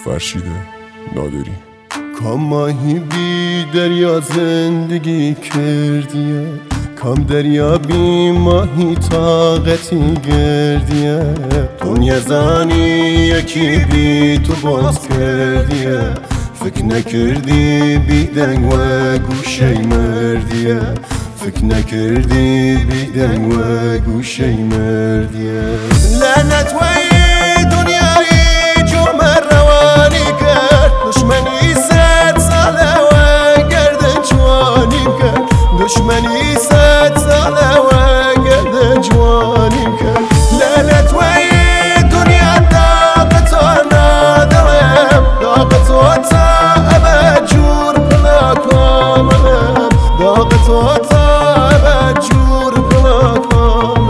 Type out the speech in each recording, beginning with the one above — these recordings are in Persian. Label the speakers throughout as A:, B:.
A: فرشید نادری.
B: کام ماهی بی دریا زندگی کردیه، کام دریا بی ماهی طاقتی گردیه. دنیا زانی یکی بی تو باز کردیه، فکر نکردی بی دنگ و گوشه مردیه. فکر نکردی بی دنگ و گوشه مردیه. لعنت وی دنیایی جمع روانی کرد، دشمنی 100 ساله و گردن جوانی کرد. دشمنی 100 ساله و گردن جوانی کرد. لعنت وی دنیا داغتو ندارم، داغتو تا ابد جور پلا کنم، داغتو تا ابد جور پلا کنم.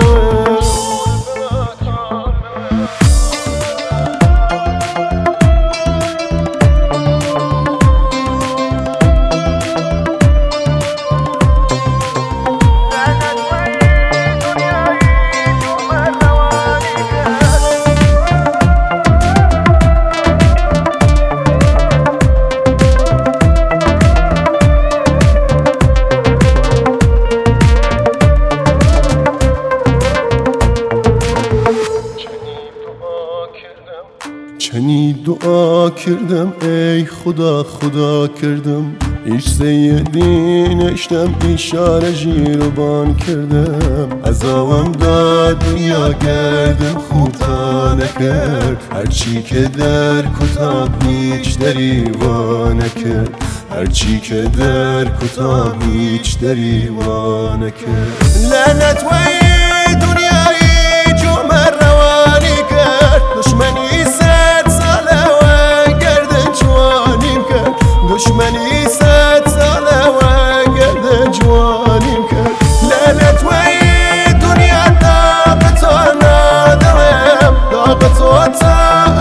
B: چنی دعا کردم ای خدا خدا کردم، ایش سیدی نشتم اشاره جیربان کردم. عذابم داد دنیا گردم خوتا نکرد، هرچی که در کتاب هیچ دریوا نکرد. هرچی که در کتاب هیچ دریوا نکرد. لعنت وی دنیایی جمع روانی کرد، دشمنی 100 ساله و گردن جوانیم کرد. دشمنی 100 ساله و گردن جوانیم کرد. لعنت وی دنیا داغتو ندارم، داغتو تا